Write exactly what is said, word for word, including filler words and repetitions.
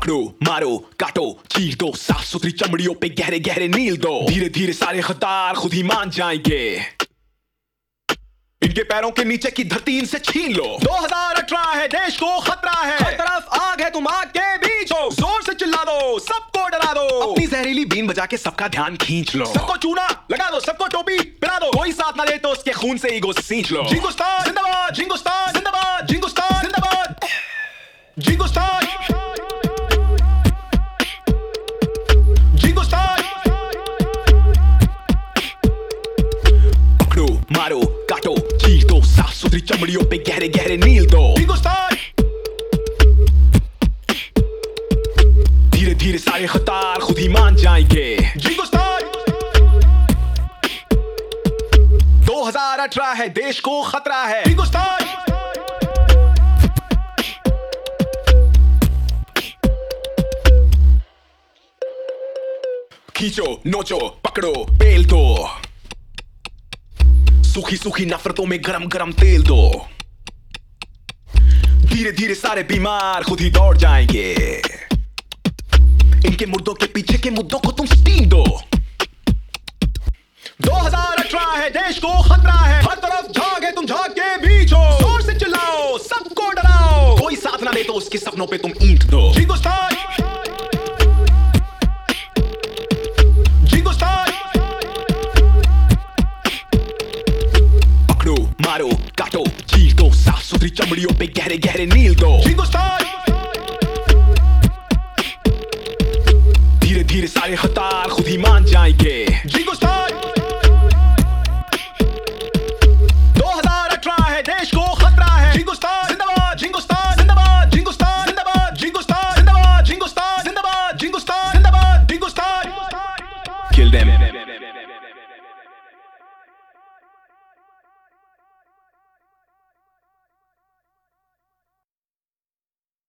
पकड़ो मारो काटो चीर दो, साफ सुथरी चमड़ियों पे गहरे गहरे नील दो। धीरे धीरे सारे खतार खुद ही मान जाएंगे, इनके पैरों के नीचे की धरती इनसे छीन लो। दो हज़ार अठारह है, देश को खतरा है, हर तरफ आग है, तुम आग के बीच हो। जोर से चिल्ला दो, सबको डरा दो, अपनी जहरीली बीन बजा के सबका ध्यान खींच लो। सबको चूना लगा दो, सबको टोपी पहना दो, कोई साथ ना दे तो उसके खून से ईगो सींच लो। जिंगुस्तान जिंदाबाद, जिंगुस्तान जिंदाबाद, जिंगुस्तान जिंदाबाद, जिंगुस्तान जिंगुस्तान। पकड़ो मारो काटो चीर दो, साफ सुथरी चमड़ियों पे गहरे गहरे नील दो। हिंदुस्तान धीरे धीरे सारे खतार खुद ही मान जाएंगे। हिंदुस्तान दो हज़ार अठारह है, देश को खतरा है। हिंदुस्तान खींचो नोचो पकड़ो पेल दो, सूखी सूखी नफरतों में गरम गरम तेल दो। धीरे धीरे सारे बीमार खुद ही दौड़ जाएंगे, इनके मुर्दों के पीछे के मुद्दों को तुम स्टीम दो। दो हज़ार अठारह है, देश को खतरा है, हर तरफ झाग है, तुम झाग के बीच हो। जोर से चिल्लाओ, सबको डराओ, कोई साथ ना दे तो उसके सपनों पे तुम ईंट दो। हिंदुस्तान मारो काटो चीर दो, साफ सुथरी चमड़ियों पे गहरे गहरे नील दो। हिंदुस्तान धीरे धीरे सारे खतार